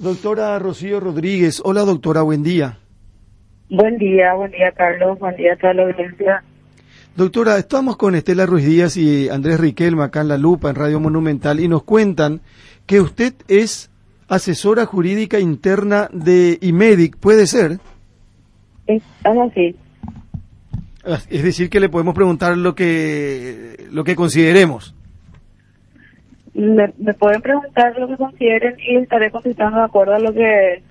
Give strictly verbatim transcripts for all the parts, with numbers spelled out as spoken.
Doctora Rocío Rodríguez. Hola, doctora, buen día. Buen día, buen día, Carlos, buen día a toda la audiencia. Doctora, estamos con Estela Ruiz Díaz y Andrés Riquelme acá en La Lupa, en Radio Monumental, y nos cuentan que usted es asesora jurídica interna de IMEDIC, ¿puede ser? Es así. Es decir, que le podemos preguntar lo que lo que consideremos. Me, me pueden preguntar lo que consideren y estaré contestando de acuerdo a lo que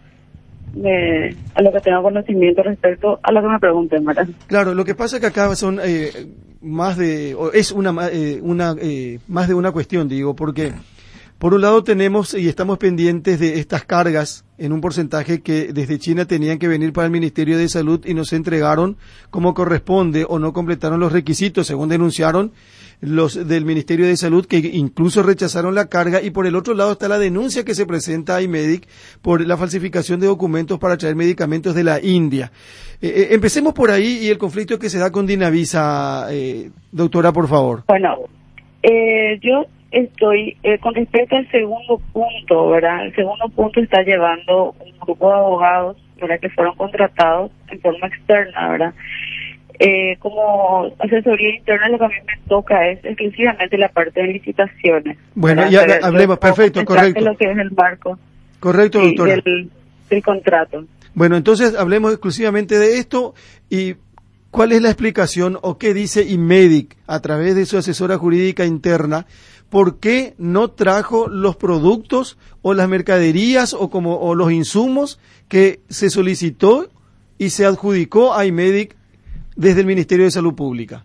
me, a lo que tenga conocimiento respecto a lo que me pregunten, ¿verdad? Claro, lo que pasa es que acá son eh, más de o es una eh, una eh, más de una cuestión, digo, porque por un lado tenemos y estamos pendientes de estas cargas en un porcentaje que desde China tenían que venir para el Ministerio de Salud y no se entregaron como corresponde o no completaron los requisitos, según denunciaron los del Ministerio de Salud, que incluso rechazaron la carga, y por el otro lado está la denuncia que se presenta a IMEDIC por la falsificación de documentos para traer medicamentos de la India. Eh, eh, empecemos por ahí y el conflicto que se da con Dinavisa, eh, doctora, por favor. Bueno, eh, yo estoy, eh, con respecto al segundo punto, ¿verdad? El segundo punto está llevando un grupo de abogados, ¿verdad?, que fueron contratados en forma externa, ¿verdad? Eh, como asesoría interna, lo que a mí me toca es exclusivamente la parte de licitaciones. Bueno, ya Pero hablemos, perfecto, correcto. Lo que es el marco. Correcto, sí, doctora. Del, del contrato. Bueno, entonces hablemos exclusivamente de esto y ¿cuál es la explicación o qué dice IMEDIC a través de su asesora jurídica interna? ¿Por qué no trajo los productos o las mercaderías o como o los insumos que se solicitó y se adjudicó a IMEDIC desde el Ministerio de Salud Pública?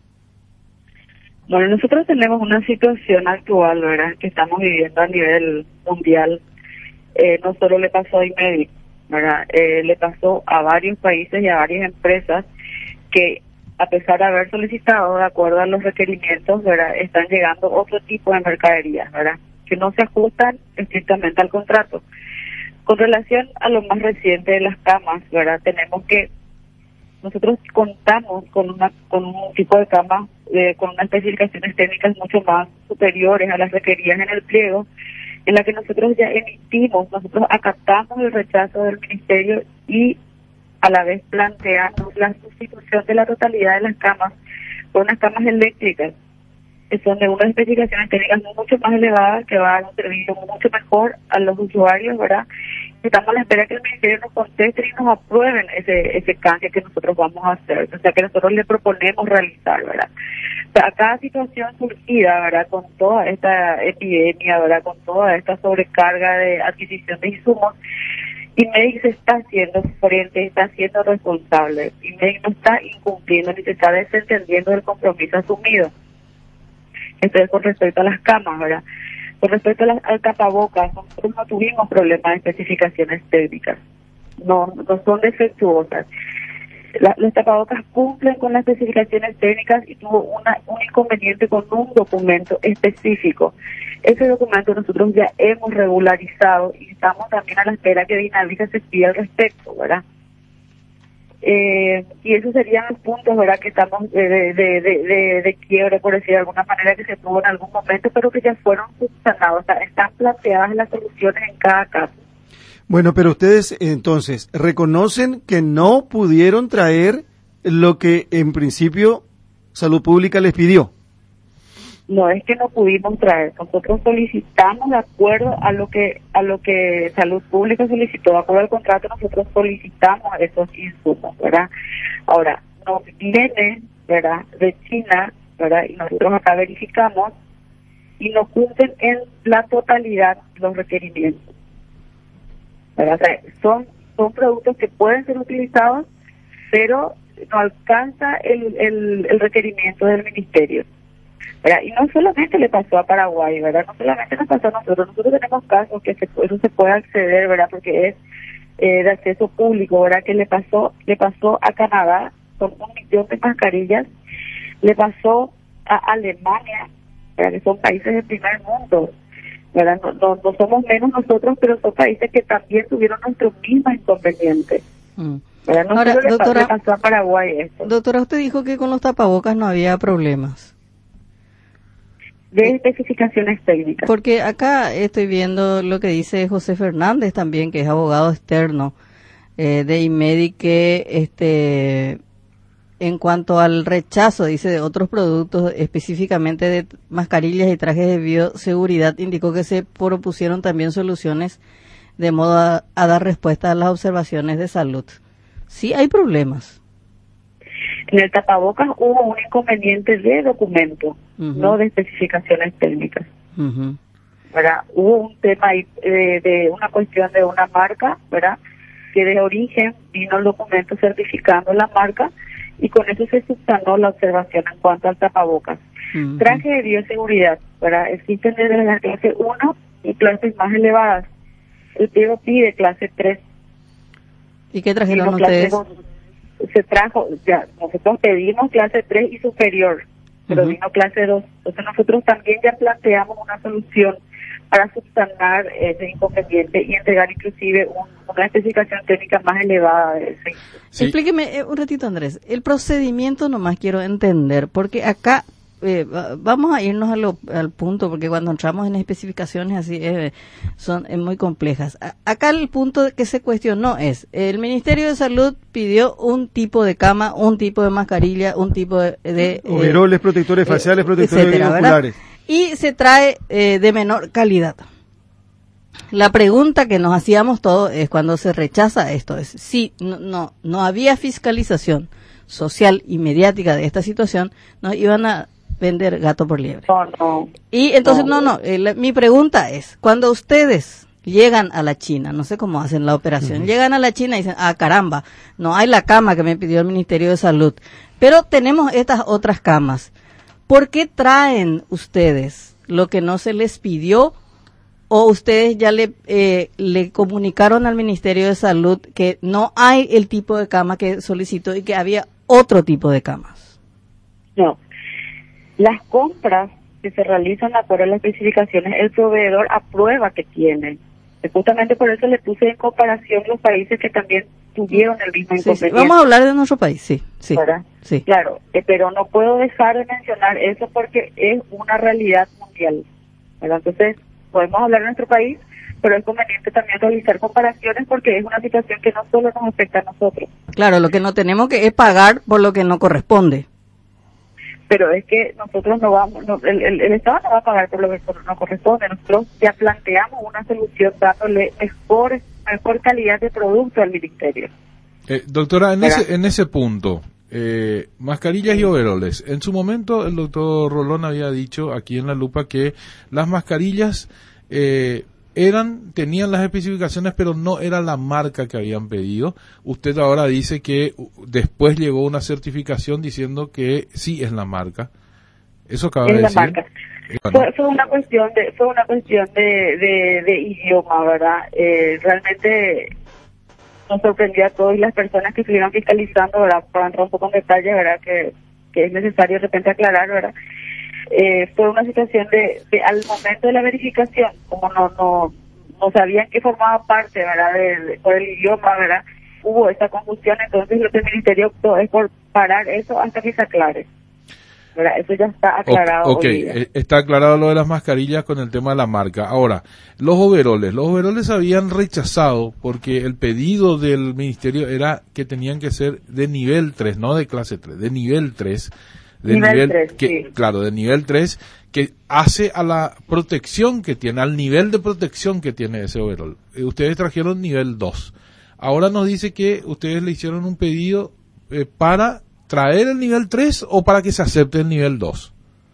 Bueno, nosotros tenemos una situación actual, ¿verdad?, que estamos viviendo a nivel mundial. Eh, no solo le pasó a IMEDIC, ¿verdad?, eh, le pasó a varios países y a varias empresas que, a pesar de haber solicitado de acuerdo a los requerimientos, ¿verdad?, están llegando otro tipo de mercaderías, ¿verdad?, que no se ajustan estrictamente al contrato. Con relación a lo más reciente de las camas, ¿verdad?, tenemos que nosotros contamos con una con un tipo de cama eh, con unas especificaciones técnicas mucho más superiores a las requeridas en el pliego, en la que nosotros ya emitimos, nosotros acatamos el rechazo del ministerio y a la vez planteamos la sustitución de la totalidad de las camas por unas camas eléctricas, que son de unas especificaciones técnicas mucho más elevadas, que van a dar un servicio mucho mejor a los usuarios, ¿verdad? Estamos a la espera que el ministerio nos conteste y nos aprueben ese ese canje que nosotros vamos a hacer, o sea, que nosotros le proponemos realizar, ¿verdad? O sea, a cada situación surgida, ¿verdad?, con toda esta epidemia, ¿verdad?, con toda esta sobrecarga de adquisición de insumos, IMEDIC se está haciendo frente, está siendo responsable. IMEDIC no está incumpliendo ni se está desentendiendo del compromiso asumido. Esto es con respecto a las camas, ¿verdad? Con respecto a las, al tapabocas, nosotros no tuvimos problemas de especificaciones técnicas. No, no son defectuosas. La, los tapabocas cumplen con las especificaciones técnicas y tuvo una, un inconveniente con un documento específico. Ese documento nosotros ya hemos regularizado y estamos también a la espera que Dinavisa se pida al respecto, ¿verdad? Eh, y esos serían los puntos, ¿verdad?, que estamos de, de, de, de, de quiebre, por decir de alguna manera, que se tuvo en algún momento, pero que ya fueron subsanados. O sea, están planteadas las soluciones en cada caso. Bueno, pero ustedes entonces reconocen que no pudieron traer lo que en principio Salud Pública les pidió. No es que no pudimos traer, nosotros solicitamos de acuerdo a lo que a lo que Salud Pública solicitó, de acuerdo al contrato nosotros solicitamos esos insumos, ¿verdad? Ahora, nos viene, ¿verdad?, de China, ¿verdad?, y nosotros acá verificamos y no cumplen en la totalidad los requerimientos, ¿verdad? O sea, son, son productos que pueden ser utilizados, pero no alcanza el, el, el requerimiento del ministerio, ¿verdad? Y no solamente le pasó a Paraguay, ¿verdad? No solamente nos pasó a nosotros, nosotros tenemos casos que se, eso se puede acceder, ¿verdad?, porque es eh, de acceso público, ¿verdad?, que le pasó le pasó a Canadá con un millón de mascarillas, le pasó a Alemania, ¿verdad?, que son países del primer mundo, ¿verdad? No, no, no somos menos nosotros, pero son países que también tuvieron nuestros mismos inconvenientes. Mm. ¿Verdad? No Ahora, solo doctora, le pasó a Paraguay esto. Doctora, usted dijo que con los tapabocas no había problemas. de especificaciones técnicas. Porque acá estoy viendo lo que dice José Fernández también, que es abogado externo eh, de IMEDI, que este en cuanto al rechazo, dice, de otros productos, específicamente de mascarillas y trajes de bioseguridad, indicó que se propusieron también soluciones de modo a, a dar respuesta a las observaciones de salud. Sí hay problemas. En el tapabocas hubo un inconveniente de documento, uh-huh. no de especificaciones técnicas. Uh-huh. ¿Verdad? Hubo un tema ahí, eh, de una cuestión de una marca, ¿verdad? Que de origen vino el documento certificando la marca y con eso se subsanó la observación en cuanto al tapabocas. Uh-huh. Traje de bioseguridad, ¿verdad? Existen desde la clase uno y clases más elevadas. El P O P de clase tres. ¿Y qué trajeron ustedes? dos. Se trajo, ya, nosotros pedimos clase tres y superior, pero uh-huh. vino clase dos. Entonces nosotros también ya planteamos una solución para subsanar ese inconveniente y entregar inclusive un, una especificación técnica más elevada de ese. Sí. Explíqueme eh, un ratito, Andrés. El procedimiento nomás quiero entender, porque acá eh, vamos a irnos a lo, al punto, porque cuando entramos en especificaciones así eh, son eh, muy complejas. A, acá el punto que se cuestionó es, el Ministerio de Salud pidió un tipo de cama, un tipo de mascarilla, un tipo de... de overoles, eh, protectores faciales, eh, protectores etcétera, oculares. Y se trae eh, de menor calidad. La pregunta que nos hacíamos todos es cuando se rechaza esto, es si no, no, no había fiscalización social y mediática de esta situación, nos iban a vender gato por liebre. No, no. Y entonces, no, no, eh, la, mi pregunta es, cuando ustedes llegan a la China, no sé cómo hacen la operación, uh-huh. llegan a la China y dicen, ah, caramba, no hay la cama que me pidió el Ministerio de Salud, pero tenemos estas otras camas. ¿Por qué traen ustedes lo que no se les pidió o ustedes ya le, eh, le comunicaron al Ministerio de Salud que no hay el tipo de cama que solicitó y que había otro tipo de camas? No. Las compras que se realizan de acuerdo a las especificaciones, el proveedor aprueba que tiene. Justamente por eso le puse en comparación los países que también tuvieron el mismo inconveniente. Sí, sí. Vamos a hablar de nuestro país, sí. sí, sí. Claro, eh, pero no puedo dejar de mencionar eso porque es una realidad mundial, ¿verdad? Entonces, podemos hablar de nuestro país, pero es conveniente también realizar comparaciones porque es una situación que no solo nos afecta a nosotros. Claro, lo que no tenemos que es pagar por lo que no corresponde. Pero es que nosotros no vamos, no, el, el, el Estado no va a pagar por lo que no corresponde. Nosotros ya planteamos una solución dándole mejor, mejor calidad de producto al ministerio. Eh, doctora, en ese, en ese punto, eh, mascarillas y overoles. En su momento el doctor Rolón había dicho aquí en La Lupa que las mascarillas eh, eran, tenían las especificaciones, pero no era la marca que habían pedido. Usted ahora dice que después llegó una certificación diciendo que sí es la marca. Eso acaba es de la decir. Marca. Bueno. Fue, fue una cuestión de, fue una cuestión de, de, de idioma, ¿verdad? Eh, realmente nos sorprendió a todos y las personas que estuvieron fiscalizando, ¿verdad? Para entrar un poco en detalle, ¿verdad? Que, que es necesario de repente aclarar, ¿verdad? Eh, fue una situación de, de al momento de la verificación, como no no no sabían que formaba parte, ¿verdad? De, de, por el idioma, ¿verdad? Hubo esa confusión, entonces lo que el ministerio optó es por parar eso hasta que se aclare, ¿verdad? Eso ya está aclarado. Ok, okay. Está aclarado lo de las mascarillas con el tema de la marca. Ahora, los overoles, los overoles habían rechazado porque el pedido del ministerio era que tenían que ser de nivel tres, no de clase tres, de nivel tres. De nivel, nivel tres, que, sí. Claro, de nivel tres, que hace a la protección que tiene, al nivel de protección que tiene ese overol. Eh, ustedes trajeron nivel dos. Ahora nos dice que ustedes le hicieron un pedido eh, para traer el nivel tres o para que se acepte el nivel dos.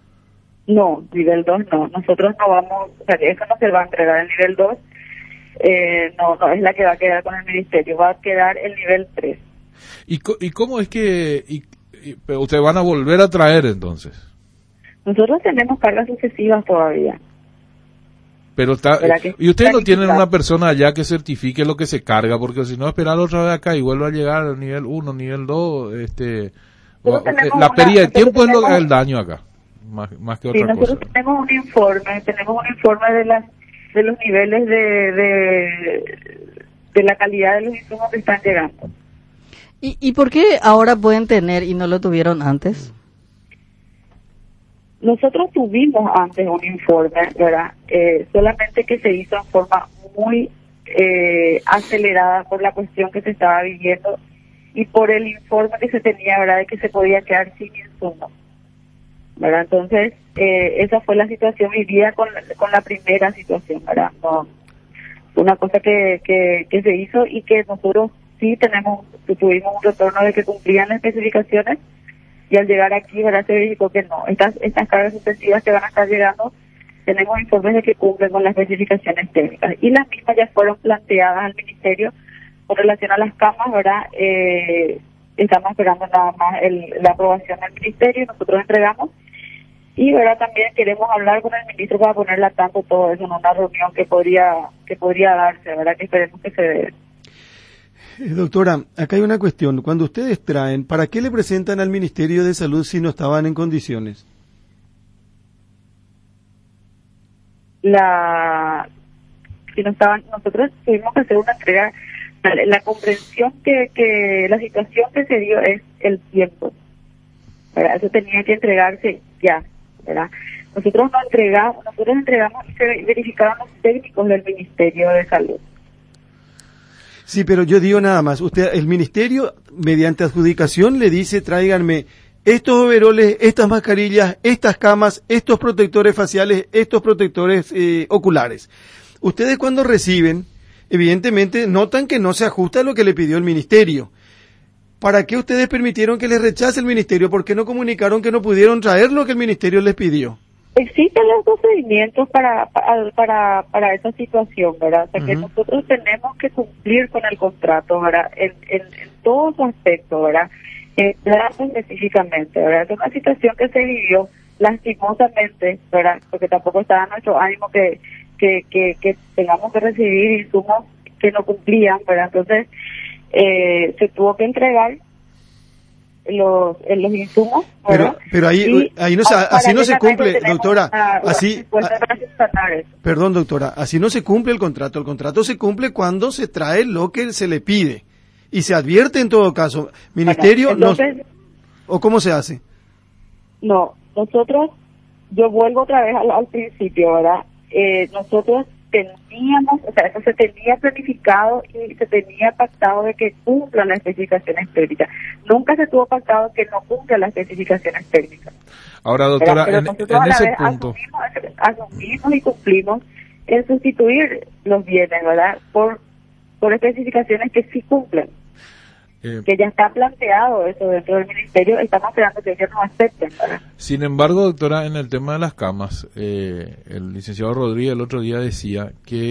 No, nivel dos no. Nosotros no vamos, o sea, eso no se va a entregar el nivel dos. Eh, no, no es la que va a quedar con el ministerio, va a quedar el nivel tres. ¿Y, y cómo es que... Y, pero ustedes van a volver a traer entonces? Nosotros tenemos cargas sucesivas todavía. Pero está, y ustedes no tienen una persona allá que certifique lo que se carga, porque si no esperar otra vez acá y vuelve a llegar al nivel uno, nivel dos, este, o, la pérdida de tiempo es lo que es el daño acá, más, más que otra sí, nosotros cosa. Tenemos un informe, tenemos un informe de las de los niveles de, de de la calidad de los insumos que están llegando. ¿Y, ¿Y por qué ahora pueden tener y no lo tuvieron antes? nosotros tuvimos antes un informe, ¿verdad? Eh, solamente que se hizo en forma muy eh, acelerada por la cuestión que se estaba viviendo y por el informe que se tenía, ¿verdad?, de que se podía quedar sin insumos, ¿verdad? Entonces, eh, esa fue la situación vivida con, con la primera situación, ¿verdad? No, una cosa que, que, que se hizo y que nosotros sí tenemos, tuvimos un retorno de que cumplían las especificaciones y al llegar aquí, ¿verdad?, se verificó que no. Estas, estas cargas suspensivas que van a estar llegando, tenemos informes de que cumplen con las especificaciones técnicas y las mismas ya fueron planteadas al Ministerio. Con relación a las camas, ¿verdad? Eh, estamos esperando nada más el, la aprobación del Ministerio y nosotros entregamos. Y, ¿verdad?, también queremos hablar con el ministro para ponerle al tanto todo eso en una reunión que podría que podría darse, ¿verdad?, que esperemos que se dé. Eh, doctora, acá hay una cuestión. Cuando ustedes traen, ¿para qué le presentan al Ministerio de Salud si no estaban en condiciones? La si no estaban, nosotros tuvimos que hacer una entrega. La, la comprensión que, que la situación que se dio es el tiempo, ¿verdad? Eso tenía que entregarse ya, ¿verdad? Nosotros no entregamos, nosotros entregamos y se verificaron los técnicos del Ministerio de Salud. Sí, pero yo digo nada más, usted, el Ministerio, mediante adjudicación, le dice, tráiganme estos overoles, estas mascarillas, estas camas, estos protectores faciales, estos protectores eh, oculares. Ustedes cuando reciben, evidentemente notan que no se ajusta a lo que le pidió el Ministerio. ¿Para qué ustedes permitieron que les rechace el Ministerio? ¿Por qué no comunicaron que no pudieron traer lo que el Ministerio les pidió? Existen los procedimientos para para para, para esa situación, ¿verdad? O sea, uh-huh. que nosotros tenemos que cumplir con el contrato, ¿verdad? En, en, en todos los aspectos, ¿verdad? Eh, específicamente, ¿verdad? Es una situación que se vivió lastimosamente, ¿verdad? Porque tampoco estaba nuestro ánimo que que, que, que tengamos que recibir insumos que no cumplían, ¿verdad? Entonces, eh, se tuvo que entregar los los insumos, ¿verdad? Pero, pero ahí, y, ahí no se, así no se cumple, doctora, una, así, una a, perdón, doctora, así no se cumple el contrato. El contrato se cumple cuando se trae lo que se le pide y se advierte en todo caso. Ministerio, bueno, entonces, no, ¿o cómo se hace? No, nosotros, yo vuelvo otra vez al, al principio, ¿verdad? Eh, nosotros teníamos, o sea, eso se tenía planificado y se tenía pactado de que cumplan las especificaciones técnicas. Nunca se tuvo pactado que no cumplan las especificaciones técnicas. Ahora, doctora, en, en ese punto asumimos, asumimos y cumplimos en sustituir los bienes, ¿verdad? Por por especificaciones que sí cumplen. Eh, que ya está planteado eso dentro del Ministerio, estamos esperando que ellos nos acepten, ¿verdad? Sin embargo, doctora, en el tema de las camas, eh, el licenciado Rodríguez el otro día decía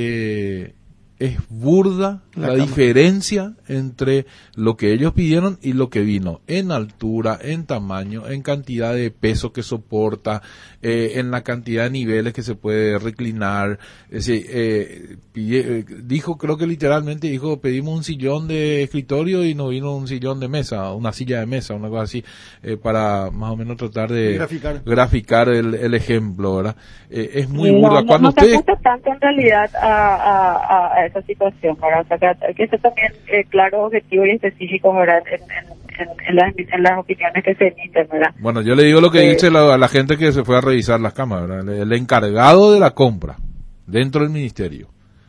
que es burda la, la diferencia entre lo que ellos pidieron y lo que vino, en altura, en tamaño, en cantidad de peso que soporta, eh, en la cantidad de niveles que se puede reclinar. Es decir, eh, pide, eh, dijo, creo que literalmente dijo, pedimos un sillón de escritorio y nos vino un sillón de mesa, una silla de mesa, una cosa así, eh, para más o menos tratar de graficar, graficar el, el ejemplo, ¿verdad? Eh, es muy no, burda. No, Cuando no ustedes... se ajusta tanto en realidad a, a, a esa situación, ¿verdad? O sea, que hay que ser también eh, claro, objetivo y específico, ¿verdad? En, en, en, en, las, en las opiniones que se emiten, ¿verdad? Bueno, yo le digo lo que eh, dice la, la gente que se fue a revisar las cámaras, ¿verdad? El, el encargado de la compra dentro del ministerio,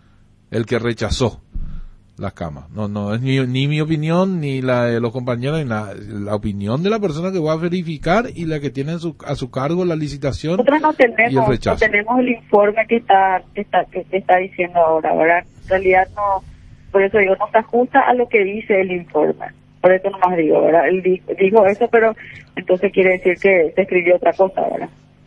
el que rechazó las camas. No, no es ni, ni mi opinión, ni la de los compañeros, ni la, la opinión de la persona que va a verificar y la que tiene en su, a su cargo la licitación. Nosotros no tenemos, y el rechazo. No tenemos el informe que está, que está, que está diciendo ahora, ¿verdad? En realidad no, por eso digo, no se ajusta a lo que dice el informe. Por eso nomás digo, ¿verdad? Él dijo, dijo eso, pero entonces quiere decir que se escribió otra cosa, ¿verdad?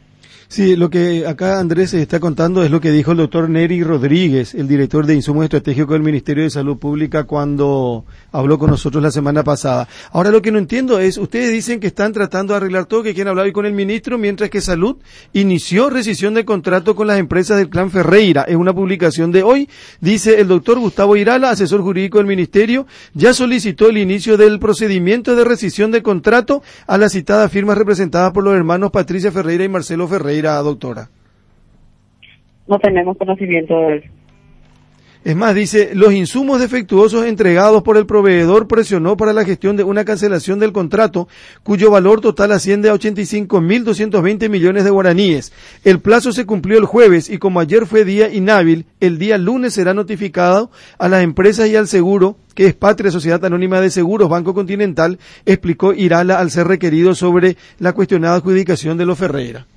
Sí, lo que acá Andrés está contando es lo que dijo el doctor Neri Rodríguez, el director de Insumos Estratégicos del Ministerio de Salud Pública, cuando habló con nosotros la semana pasada. Ahora lo que no entiendo es, ustedes dicen que están tratando de arreglar todo, que quieren hablar hoy con el ministro, mientras que Salud inició rescisión de contrato con las empresas del clan Ferreira. Es una publicación de hoy, dice el doctor Gustavo Irala, asesor jurídico del Ministerio, ya solicitó el inicio del procedimiento de rescisión de contrato a las citadas firmas representadas por los hermanos Patricia Ferreira y Marcelo Ferreira. Doctora, no tenemos conocimiento de eso. Es más, dice, los insumos defectuosos entregados por el proveedor presionó para la gestión de una cancelación del contrato, cuyo valor total asciende a ochenta y cinco mil doscientos veinte millones de guaraníes. El plazo se cumplió el jueves y como ayer fue día inhábil, el día lunes será notificado a las empresas y al seguro, que es Patria Sociedad Anónima de Seguros Banco Continental, explicó Irala al ser requerido sobre la cuestionada adjudicación de los Ferreira.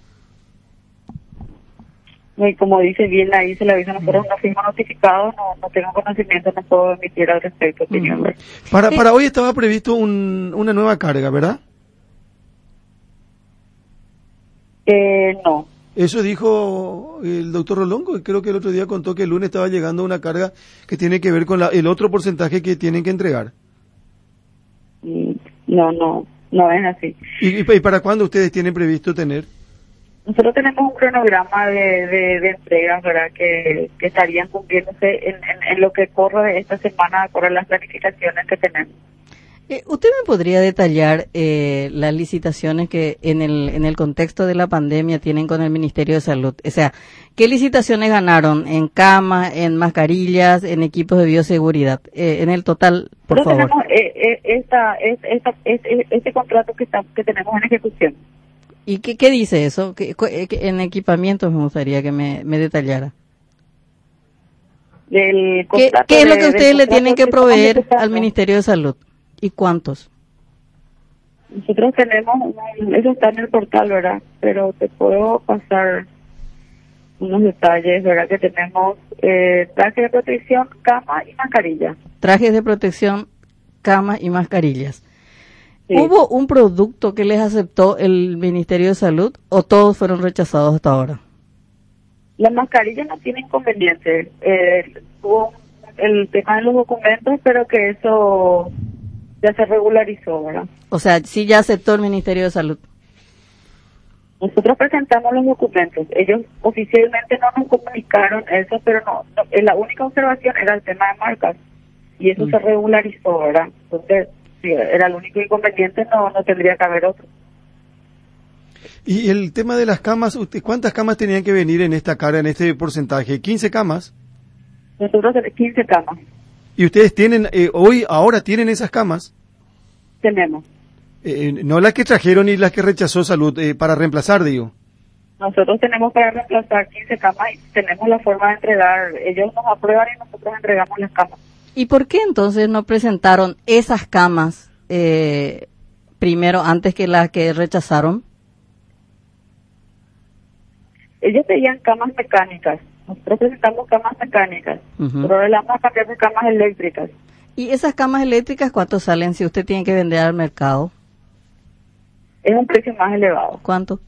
Y como dice bien ahí, se le avisa a nosotros, no fuimos notificados, no, no tengo conocimiento, no puedo emitir al respecto opinión. Uh-huh. Para, para hoy estaba previsto un, una nueva carga, ¿verdad? Eh, no. Eso dijo el doctor Rolongo, creo que el otro día contó que el lunes estaba llegando una carga que tiene que ver con la, el otro porcentaje que tienen que entregar. No, no, no es así. ¿Y, y para cuándo ustedes tienen previsto tener? Nosotros tenemos un cronograma de, de, de entregas, ¿verdad?, que, que estarían cumpliéndose en, en, en lo que corre de esta semana con las planificaciones que tenemos. Eh, ¿Usted me podría detallar eh, las licitaciones que en el en el contexto de la pandemia tienen con el Ministerio de Salud? O sea, ¿qué licitaciones ganaron en camas, en mascarillas, en equipos de bioseguridad? Eh, en el total, por Nosotros favor. tenemos eh, eh, esta, es, esta, es, es, este contrato que, está, que tenemos en ejecución. ¿Y qué, qué dice eso? ¿Qué, qué, en equipamientos me gustaría que me, me detallara? Del ¿Qué, ¿Qué es lo que de, ustedes le tienen que proveer que al Ministerio de Salud? ¿Y cuántos? Nosotros tenemos, un, eso está en el portal, ¿verdad? Pero te puedo pasar unos detalles, ¿verdad? Que tenemos eh, traje de protección, cama y mascarilla. Trajes de protección, camas y mascarillas. Sí. ¿Hubo un producto que les aceptó el Ministerio de Salud o todos fueron rechazados hasta ahora? Las mascarillas no tienen inconveniente. Eh, hubo el tema de los documentos, pero que eso ya se regularizó, ¿verdad? O sea, sí ya aceptó el Ministerio de Salud. Nosotros presentamos los documentos. Ellos oficialmente no nos comunicaron eso, pero no, no la única observación era el tema de marcas. Y eso mm. se regularizó, ¿verdad? Entonces, si era el único inconveniente, no, no tendría que haber otro. Y el tema de las camas, usted, ¿cuántas camas tenían que venir en esta cara, en este porcentaje? ¿quince camas? Nosotros quince camas. ¿Y ustedes tienen, eh, hoy, ahora tienen esas camas? Tenemos. Eh, no las que trajeron y las que rechazó Salud, eh, para reemplazar, digo. Nosotros tenemos para reemplazar quince camas y tenemos la forma de entregar. Ellos nos aprueban y nosotros entregamos las camas. ¿Y por qué entonces no presentaron esas camas eh, primero, antes que las que rechazaron? Ellos pedían camas mecánicas. Nosotros presentamos camas mecánicas. Uh-huh. Pero le vamos a cambiar de camas eléctricas. ¿Y esas camas eléctricas cuánto salen si usted tiene que vender al mercado? Es un precio más elevado. ¿Cuánto?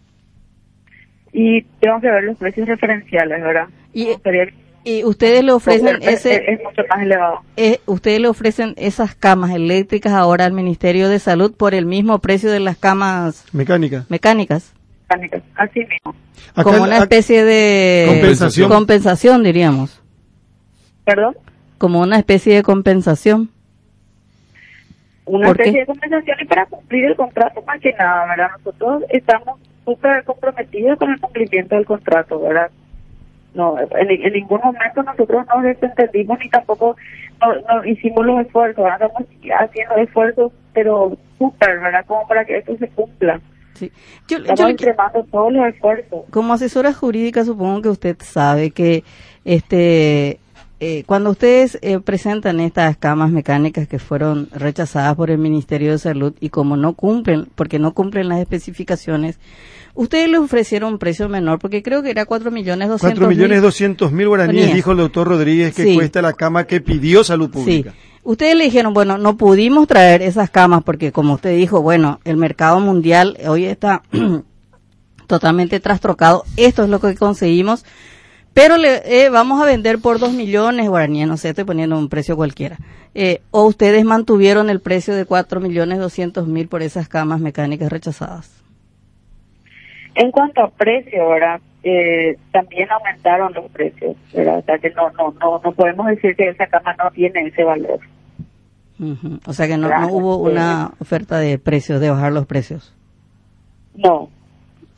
Y tengo que ver los precios referenciales, ¿verdad? Y, y ustedes le ofrecen es, ese... Es, es mucho más elevado. Eh, ustedes le ofrecen esas camas eléctricas ahora al Ministerio de Salud por el mismo precio de las camas... Mecánicas. Mecánicas. Mecánicas, así mismo. Acá, como una especie de... Compensación. Compensación, diríamos. ¿Perdón? Como una especie de compensación. Una especie qué? de compensación y para cumplir el contrato más que nada, ¿verdad? Nosotros estamos súper comprometidos con el cumplimiento del contrato, ¿verdad? No, en, en ningún momento nosotros nos desentendimos ni tampoco no, no hicimos los esfuerzos, ¿verdad? Estamos haciendo esfuerzos, pero súper, ¿verdad? Como para que esto se cumpla. Sí. Yo, Estamos yo, extremando todos los esfuerzos. Como asesora jurídica, supongo que usted sabe que este eh, cuando ustedes eh, presentan estas camas mecánicas que fueron rechazadas por el Ministerio de Salud y como no cumplen, porque no cumplen las especificaciones, ustedes le ofrecieron un precio menor, porque creo que era cuatro millones doscientos mil. cuatro millones doscientos mil guaraníes, dijo el doctor Rodríguez, que sí. cuesta la cama que pidió Salud Pública. Sí. Ustedes le dijeron, bueno, no pudimos traer esas camas porque, como usted dijo, bueno, el mercado mundial hoy está totalmente trastrocado. Esto es lo que conseguimos, pero le eh, vamos a vender por dos millones guaraníes, no sé, estoy poniendo un precio cualquiera. Eh, o ustedes mantuvieron el precio de cuatro millones doscientos mil por esas camas mecánicas rechazadas. En cuanto a precio, ¿verdad? Eh, también aumentaron los precios, ¿verdad? O sea que no, no, no, no podemos decir que esa cama no tiene ese valor. Uh-huh. O sea que no, no hubo una oferta de precios, de bajar los precios. No.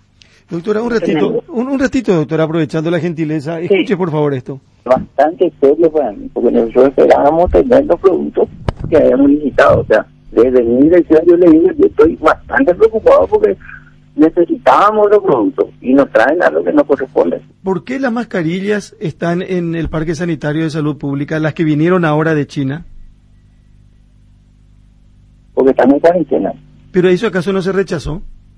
Doctora, un ratito, un, un ratito, doctora, aprovechando la gentileza, escuche sí. por favor esto. Bastante serio para mí, porque nosotros esperábamos tener los productos que habíamos licitado, o sea, desde mi dirección yo le digo, yo estoy bastante preocupado porque necesitábamos los productos y nos traen a lo que nos corresponde. ¿Por qué las mascarillas están en el Parque Sanitario de Salud Pública, las que vinieron ahora de China? Porque están en cuarentena. ¿Pero eso acaso no se rechazó?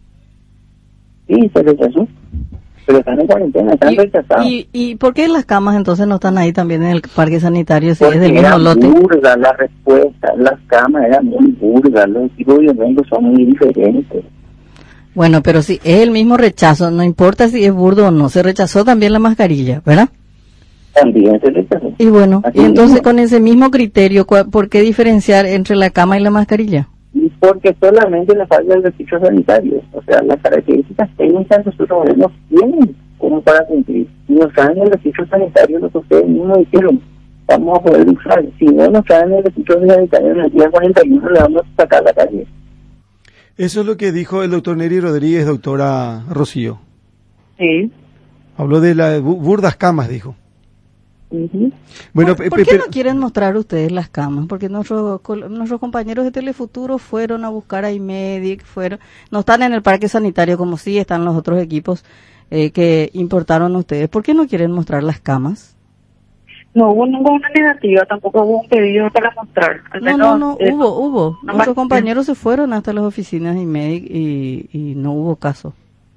Sí, se rechazó. Pero están en cuarentena, están ¿Y, rechazados. ¿y, ¿Y por qué las camas entonces no están ahí también en el Parque Sanitario si Porque es del mismo era lote? burda la respuesta, las camas eran muy burdas, los equipos biomédicos son muy diferentes. Bueno, pero si es el mismo rechazo, no importa si es burdo o no, se rechazó también la mascarilla, ¿verdad? También se rechazó. Y bueno, Así y entonces mismo. con ese mismo criterio, ¿por qué diferenciar entre la cama y la mascarilla? Y porque solamente le falta el registro sanitario, o sea, las características técnicas nosotros no tienen como para cumplir. Si nos traen el registro sanitario, lo que ustedes mismos dijeron, vamos a poder usar. Si no nos traen el registro sanitario en el día cuarenta y uno, le vamos a sacar a la calle. Eso es lo que dijo el doctor Neri Rodríguez, doctora Rocío. Sí. Habló de las burdas camas, dijo. Uh-huh. Bueno, ¿Por, ¿por qué no quieren mostrar ustedes las camas? Porque nuestros nuestros compañeros de Telefuturo fueron a buscar a iMedic, fueron, no están en el parque sanitario como sí están los otros equipos eh, que importaron ustedes. ¿Por qué no quieren mostrar las camas? No hubo ninguna negativa, tampoco hubo un pedido para mostrar. Al No, menos, no, no, eh, hubo, hubo. no Nuestros más- compañeros se fueron hasta las oficinas de iMedic y, y no hubo caso.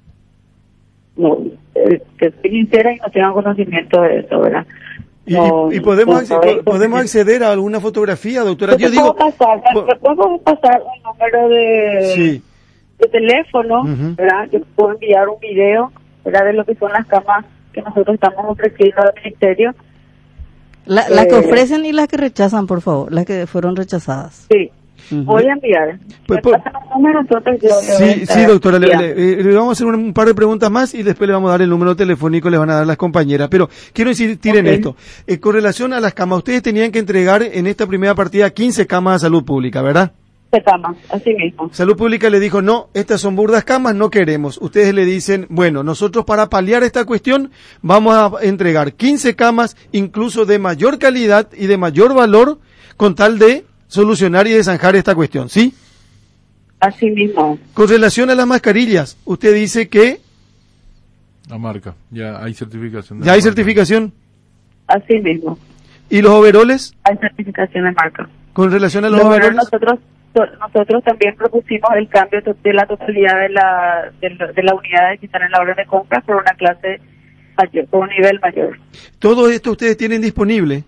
No, eh, que soy sincera y no tengo conocimiento de eso, ¿verdad? Y, No, y- y podemos, no, acce- no, podemos no, acceder a alguna fotografía, doctora. Yo Yo te digo, puedo pasar, po- te puedo pasar un número de, sí, de teléfono, Ujú. ¿verdad? Yo puedo enviar un video, ¿verdad? De lo que son las camas que nosotros estamos ofreciendo al ministerio. La, las que Eh, ofrecen y las que rechazan, por favor, las que fueron rechazadas. Sí, Ujú. voy a enviar. Pues, Me pues, pasan un número, entonces yo le voy a sí, estar sí, doctora, le, enviando. le- eh, le vamos a hacer un, un par de preguntas más y después le vamos a dar el número telefónico, le van a dar las compañeras. Pero quiero insistir en Ok. esto. Eh, con relación a las camas, ustedes tenían que entregar en esta primera partida quince camas a Salud Pública, ¿verdad? De camas, así mismo. Salud Pública le dijo, no, estas son burdas camas, no queremos. Ustedes le dicen, bueno, nosotros para paliar esta cuestión vamos a entregar quince camas, incluso de mayor calidad y de mayor valor, con tal de solucionar y de zanjar esta cuestión, ¿sí? Así mismo. Con relación a las mascarillas, usted dice que La marca, ya hay certificación. de ya la hay marca. certificación. Así mismo. ¿Y los overoles? Hay certificación de marca. Con relación a los Luego, overoles, nosotros to- nosotros también propusimos el cambio to- de la totalidad de la de, la- de la unidad que están en la orden de compra por una clase mayor, por un nivel mayor. todo esto ustedes tienen disponible.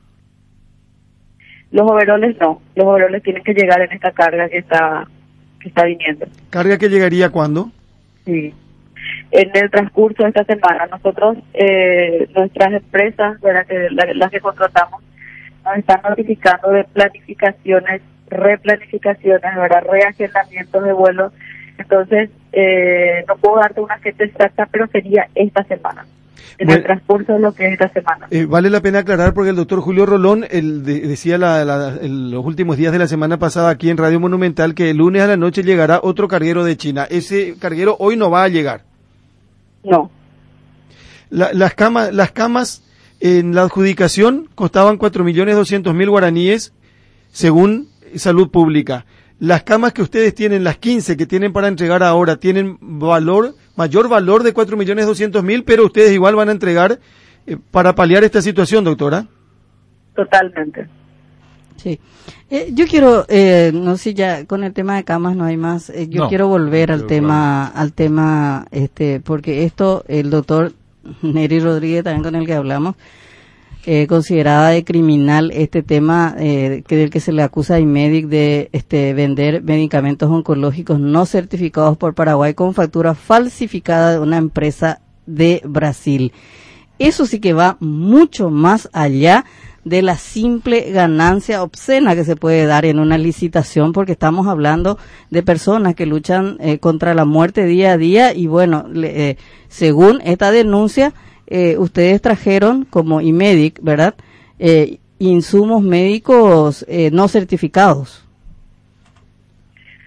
Los overoles no, los overoles tienen que llegar en esta carga que está que está viniendo. ¿Carga que llegaría cuándo? Sí. En el transcurso de esta semana, nosotros, eh, nuestras empresas, ¿verdad? Que la- las que contratamos, nos están notificando de planificaciones, replanificaciones, ¿verdad? Reagendamientos de vuelos. Entonces, eh, no puedo darte una fecha exacta, pero sería esta semana, en Bueno. el transcurso de lo que es esta semana. Eh, vale la pena aclarar porque el doctor Julio Rolón el de- decía la- la- el- los últimos días de la semana pasada aquí en Radio Monumental que el lunes a la noche llegará otro carguero de China. Ese carguero hoy no va a llegar. No, La- las camas, las camas en la adjudicación costaban cuatro millones doscientos mil guaraníes según Salud Pública. Las camas que ustedes tienen, las quince que tienen para entregar ahora, tienen valor, mayor valor de cuatro millones doscientos mil, pero ustedes igual van a entregar eh, para paliar esta situación, doctora. totalmente. Sí. Eh, yo quiero, eh, no sé, ya con el tema de camas no hay más. Eh, yo No, quiero volver no al creo, tema, al tema, este, porque esto, el doctor Neri Rodríguez, también con el que hablamos, eh, consideraba de criminal este tema eh, que del que se le acusa a iMedic de este, vender medicamentos oncológicos no certificados por Paraguay con factura falsificada de una empresa de Brasil. Eso sí que va mucho más allá de la simple ganancia obscena que se puede dar en una licitación, porque estamos hablando de personas que luchan eh, contra la muerte día a día y bueno, le, eh, según esta denuncia, eh, ustedes trajeron como iMedic, ¿verdad? Eh, insumos médicos eh, no certificados.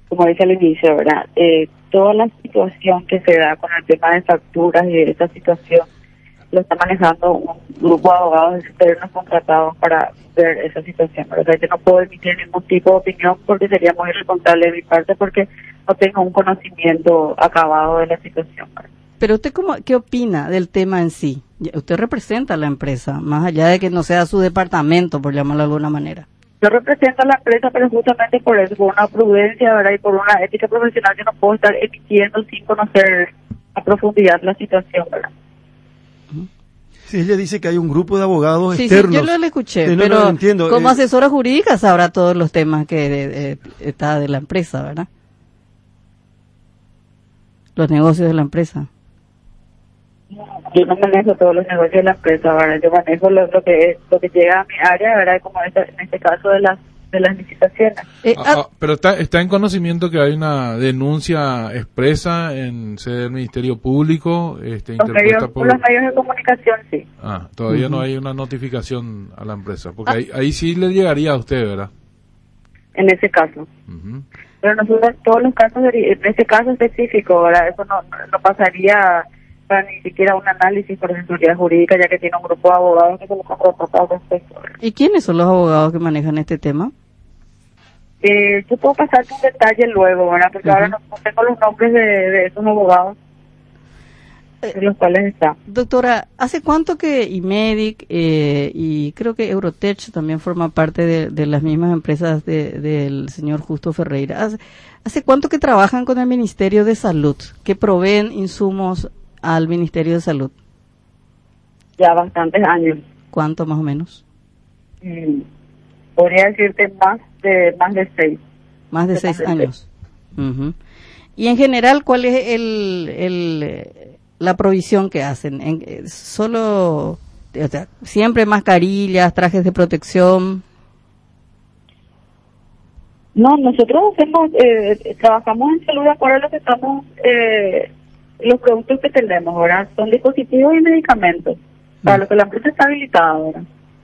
como dije al inicio, ¿verdad? Eh, toda la situación que se da con el tema de facturas y de esta situación lo está manejando un grupo de abogados externos contratados para ver esa situación. ¿Verdad? O sea, yo no puedo emitir ningún tipo de opinión porque sería muy irresponsable de mi parte porque no tengo un conocimiento acabado de la situación. ¿Verdad? Pero usted, cómo, ¿qué opina del tema en sí? Usted representa a la empresa, más allá de que no sea su departamento, por llamarlo de alguna manera. Yo represento a la empresa, pero justamente por eso, por una prudencia, ¿verdad? Y por una ética profesional, yo no puedo estar emitiendo sin conocer a profundidad la situación, ¿verdad? Sí, ella dice que hay un grupo de abogados sí, externos. Sí, yo lo escuché, sí, no, pero no, entiendo. como eh, asesora jurídica sabrá todos los temas que de, de, está de la empresa, ¿verdad? Los negocios de la empresa. Yo no manejo todos los negocios de la empresa, ¿verdad? Yo manejo lo, lo que es, lo que llega a mi área, ¿verdad? Como esta, en este caso de las de las licitaciones. Eh, ah, ah, pero está está en conocimiento que hay una denuncia expresa en sede del Ministerio Público, este, los, interpuesta medios, por los medios de comunicación, sí. Ah, todavía uh-huh. no hay una notificación a la empresa, porque ah. ahí, ahí sí le llegaría a usted, ¿verdad? En ese caso. Uh-huh. Pero nosotros, todos los casos, en este caso específico, ¿verdad? Eso no, no pasaría para ni siquiera un análisis por asesoría jurídica, ya que tiene un grupo de abogados que se lo contratado al respecto. ¿Y quiénes son los abogados que manejan este tema? Eh, yo puedo pasarte un detalle luego, ¿verdad? Porque uh-huh. ahora no, no tengo los nombres de, de esos abogados en los cuales está. Doctora, ¿hace cuánto que Imedic eh, y creo que Eurotech también forma parte de, de las mismas empresas de, del señor Justo Ferreira? ¿Hace, ¿Hace cuánto que trabajan con el Ministerio de Salud, que proveen insumos al Ministerio de Salud? Ya bastantes años. ¿Cuánto más o menos? Mm, podría decirte más de más de seis. Más de, de seis más años. De seis. Uh-huh. Y en general, ¿cuál es el, el la provisión que hacen? En, solo, o sea, siempre mascarillas, trajes de protección. No, nosotros hacemos, eh, trabajamos en salud de acuerdo a lo que estamos, eh, los productos que tenemos, ¿verdad? Son dispositivos y medicamentos, para mm. lo que la empresa está habilitada ahora.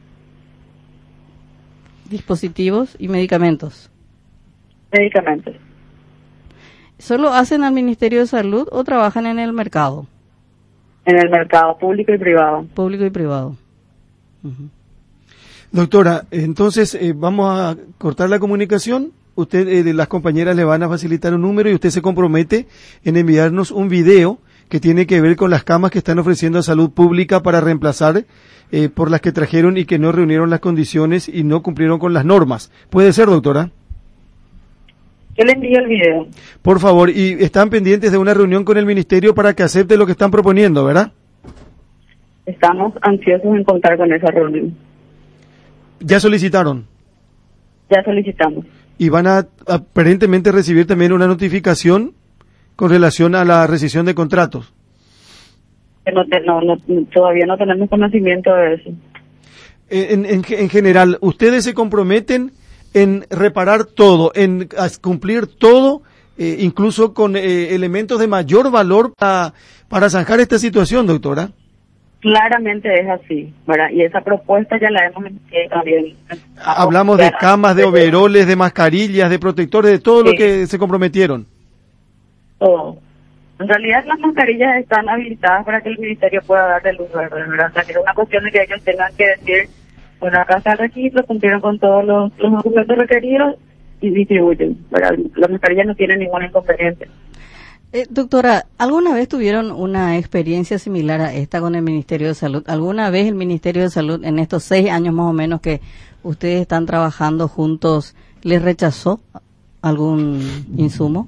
Dispositivos y medicamentos. Medicamentos. ¿Solo hacen al Ministerio de Salud o trabajan en el mercado? En el mercado público y privado. Público y privado. Uh-huh. Doctora, entonces eh, vamos a cortar la comunicación. Usted, eh, las compañeras le van a facilitar un número y usted se compromete en enviarnos un video que tiene que ver con las camas que están ofreciendo a Salud Pública para reemplazar eh, por las que trajeron y que no reunieron las condiciones y no cumplieron con las normas. ¿Puede ser, doctora? Yo le envío el video. Por favor, y están pendientes de una reunión con el Ministerio para que acepte lo que están proponiendo, ¿verdad? Estamos ansiosos en contar con esa reunión. ¿Ya solicitaron? Ya solicitamos. Y van a aparentemente recibir también una notificación con relación a la rescisión de contratos. No, te, no, no, todavía no tenemos conocimiento de eso. En, en, en general, ¿ustedes se comprometen en reparar todo, en cumplir todo, eh, incluso con eh, elementos de mayor valor para, para zanjar esta situación, doctora? Claramente es así, ¿verdad? Y esa propuesta ya la hemos emitido también. Hablamos de camas, de overoles, de mascarillas, de protectores, de todo sí. Lo que se comprometieron. Todo. En realidad las mascarillas están habilitadas para que el Ministerio pueda darle luz verde, ¿verdad? O sea, que es una cuestión de que ellos tengan que decir, bueno, acá está el registro, cumplieron con todos los, los documentos requeridos y distribuyen, ¿verdad? Las mascarillas no tienen ningún inconveniente. Eh, doctora, ¿alguna vez tuvieron una experiencia similar a esta con el Ministerio de Salud? ¿Alguna vez el Ministerio de Salud, en estos seis años más o menos que ustedes están trabajando juntos, les rechazó algún insumo?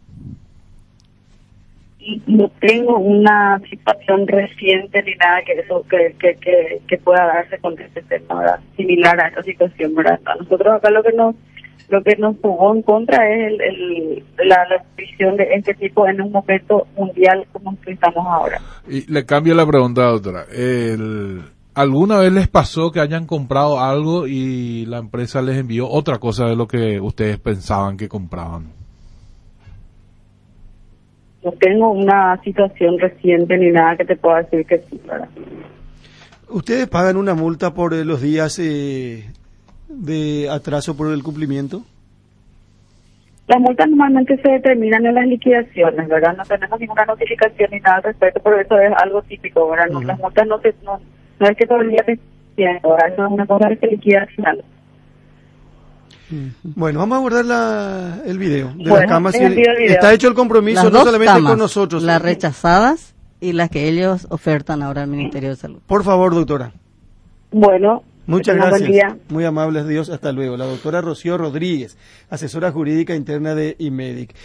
No tengo una situación reciente ni nada que eso que que, que, que pueda darse con este tema, ¿verdad? Similar a esta situación, ¿verdad? A nosotros acá lo que nos lo que nos jugó en contra es el, el, la restricción de este tipo en un momento mundial como estamos ahora. Y le cambio la pregunta, doctora. El, ¿Alguna vez les pasó que hayan comprado algo y la empresa les envió otra cosa de lo que ustedes pensaban que compraban? No tengo una situación reciente ni nada que te pueda decir que sí, ¿verdad? ¿Ustedes pagan una multa por eh, los días eh, de atraso por el cumplimiento? Las multas normalmente se determinan en las liquidaciones, ¿verdad? No tenemos ninguna notificación ni nada al respecto, pero eso es algo típico, ¿verdad? No, Uh-huh. Las multas no, se, no, no es que todo el día se tienen, ¿verdad? Eso es una cosa que se liquida al final. Bueno, vamos a guardar la, el video de Bueno, las camas. les envío el video. Está hecho el compromiso Las no dos solamente camas, con nosotros. las rechazadas y las que ellos ofertan ahora al Ministerio de Salud. Por favor, doctora. Bueno, Muchas que tengan buen gracias. día. Muy amables, Dios. Hasta luego. La doctora Rocío Rodríguez, asesora jurídica interna de IMEDIC.